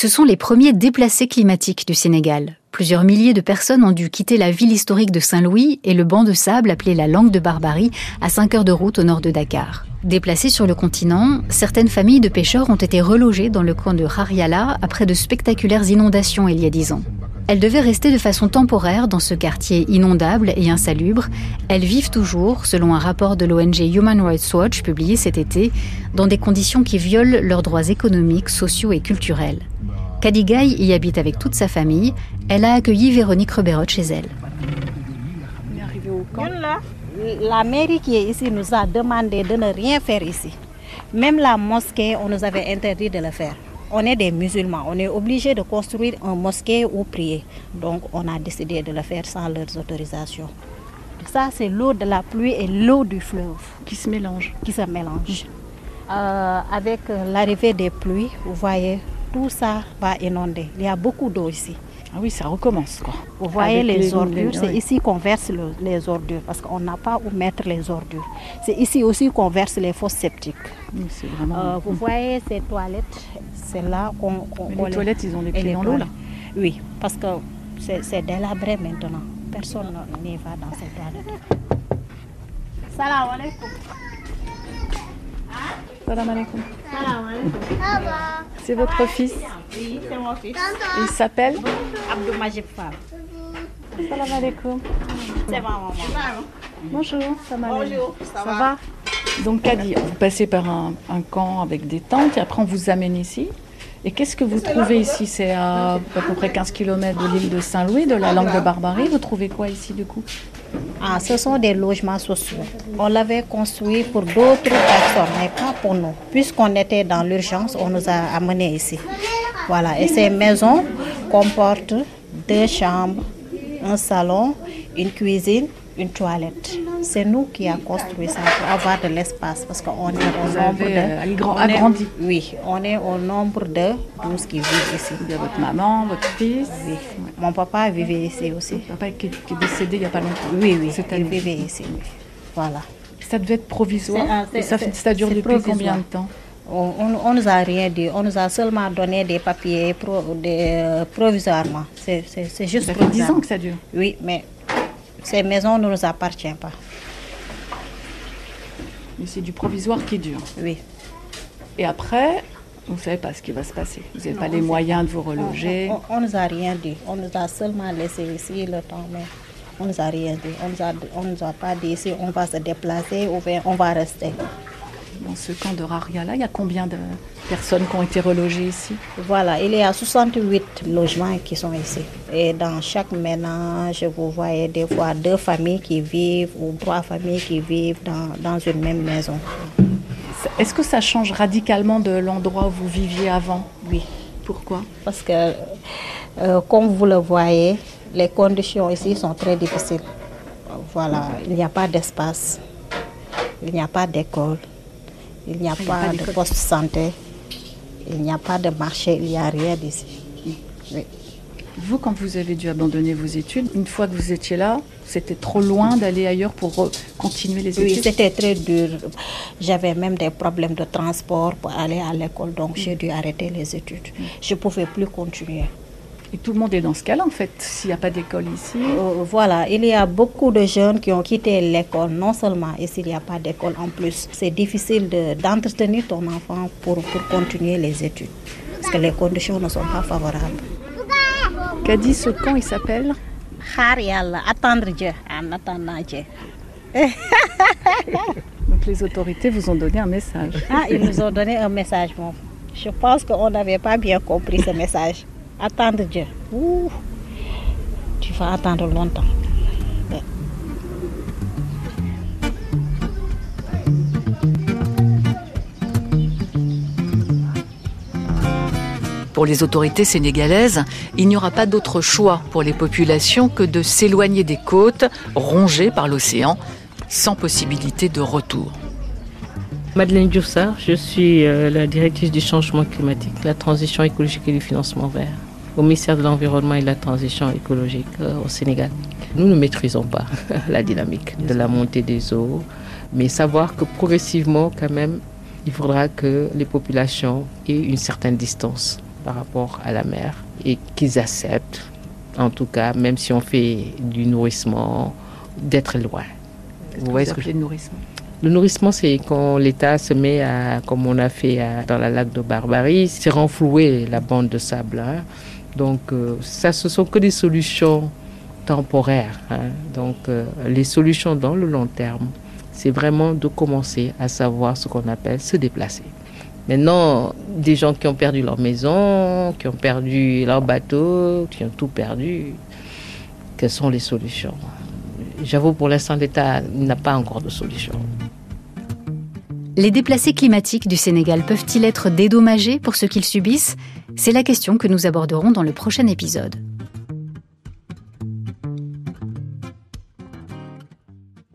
Ce sont les premiers déplacés climatiques du Sénégal. Plusieurs milliers de personnes ont dû quitter la ville historique de Saint-Louis et le banc de sable appelé la Langue de Barbarie à 5 heures de route au nord de Dakar. Déplacées sur le continent, certaines familles de pêcheurs ont été relogées dans le camp de Hariala après de spectaculaires inondations il y a 10 ans. Elles devaient rester de façon temporaire dans ce quartier inondable et insalubre. Elles vivent toujours, selon un rapport de l'ONG Human Rights Watch publié cet été, dans des conditions qui violent leurs droits économiques, sociaux et culturels. Kadigaï y habite avec toute sa famille. Elle a accueilli Véronique Reberotte chez elle. On est arrivé au camp. La mairie qui est ici nous a demandé de ne rien faire ici. Même la mosquée, on nous avait interdit de le faire. On est des musulmans, on est obligé de construire une mosquée ou prier. Donc on a décidé de le faire sans leurs autorisations. Ça, c'est l'eau de la pluie et l'eau du fleuve. Qui se mélangent. Avec l'arrivée des pluies, vous voyez, tout ça va inonder. Il y a beaucoup d'eau ici. Ah oui, ça recommence, quoi. Vous voyez Avec les ordures, c'est ouais. ici qu'on verse les ordures parce qu'on n'a pas où mettre les ordures. C'est ici aussi qu'on verse les fosses septiques. Oui, c'est vraiment... Vous voyez ces toilettes, c'est là qu'on les toilettes, ils ont les pieds dans l'eau, là. Oui, parce que c'est délabré maintenant. Personne n'y va dans ces toilettes. Salam alaikum. Salam alaikum. C'est votre fils? Oui, c'est mon fils. Il s'appelle Abdou Majib Fall. Salam alaikum. C'est ma maman. Bonjour, Bonjour, ça va? Donc Kadi, vous passez par un camp avec des tentes et après on vous amène ici. Et qu'est-ce que vous trouvez ici? C'est à peu près 15 km de l'île de Saint-Louis, de la Langue de Barbarie. Vous trouvez quoi ici du coup? Ce sont des logements sociaux. On l'avait construit pour d'autres personnes, mais pas pour nous. Puisqu'on était dans l'urgence, on nous a amenés ici. Voilà, et ces maisons comportent 2 chambres, un salon, une cuisine, une toilette. C'est nous qui avons construit ça pour avoir de l'espace parce qu'on est au nombre agrandi. Oui, on est au nombre de 12 qui vivent ici. Il y a votre maman, votre fils. Oui. Mon papa vivait ici aussi. Votre papa qui est décédé il n'y a pas longtemps. Oui, il vivait ici. Oui. Voilà. Ça devait être provisoire. Ça dure depuis provisoire. Combien de temps? On nous a rien dit. On nous a seulement donné des papiers provisoirement. C'est juste Ça fait 10 ans que ça dure. Oui, mais ces maisons ne nous appartiennent pas. Mais c'est du provisoire qui dure. Oui. Et après, vous ne savez pas ce qui va se passer. Vous n'avez pas les moyens de vous reloger. On nous a rien dit. On nous a seulement laissé ici le temps. Mais on nous a rien dit. On nous a pas dit ici on va se déplacer ou bien on va rester. Dans ce camp de Hariala, il y a combien de personnes qui ont été relogées ici? Voilà, il y a 68 logements qui sont ici. Et dans chaque ménage, vous voyez des fois 2 familles qui vivent ou 3 familles qui vivent dans une même maison. Est-ce que ça change radicalement de l'endroit où vous viviez avant? Oui. Pourquoi? Parce que, comme vous le voyez, les conditions ici sont très difficiles. Voilà, il n'y a pas d'espace, il n'y a pas d'école. Il n'y a pas de poste de santé, il n'y a pas de marché, il n'y a rien d'ici. Oui. Vous, quand vous avez dû abandonner vos études, une fois que vous étiez là, c'était trop loin d'aller ailleurs pour continuer les études? Oui, c'était très dur. J'avais même des problèmes de transport pour aller à l'école, donc j'ai dû arrêter les études. Je ne pouvais plus continuer. Et tout le monde est dans ce cas-là, en fait, s'il n'y a pas d'école ici. Voilà, il y a beaucoup de jeunes qui ont quitté l'école, non seulement ici, il n'y a pas d'école en plus. C'est difficile d'entretenir ton enfant pour continuer les études, parce que les conditions ne sont pas favorables. Qu'a dit ce camp, il s'appelle? Hariala, attendre Dieu, en attendant Dieu. Donc les autorités vous ont donné un message. Ils nous ont donné un message. Bon. Je pense qu'on n'avait pas bien compris ce message. Attendre Dieu. Ouh, tu vas attendre longtemps. Ouais. Pour les autorités sénégalaises, il n'y aura pas d'autre choix pour les populations que de s'éloigner des côtes, rongées par l'océan, sans possibilité de retour. Madeleine Dioufsar, je suis la directrice du changement climatique, la transition écologique et du financement vert au ministère de l'Environnement et de la Transition écologique au Sénégal. Nous ne maîtrisons pas la dynamique de la montée des eaux, mais savoir que progressivement, quand même, il faudra que les populations aient une certaine distance par rapport à la mer et qu'ils acceptent, en tout cas, même si on fait du nourrissement, d'être loin. Vous voyez ce que je veux dire? Nourrissement. Le nourrissement, c'est quand l'État se met à, comme on a fait dans la lac de Barbarie, c'est renflouer la bande de sable. Hein. Donc, ça, ce sont que des solutions temporaires. Hein. Donc, les solutions dans le long terme, c'est vraiment de commencer à savoir ce qu'on appelle se déplacer. Maintenant, des gens qui ont perdu leur maison, qui ont perdu leur bateau, qui ont tout perdu, quelles sont les solutions? J'avoue, pour l'instant, l'État n'a pas encore de solution. Les déplacés climatiques du Sénégal peuvent-ils être dédommagés pour ce qu'ils subissent ? C'est la question que nous aborderons dans le prochain épisode.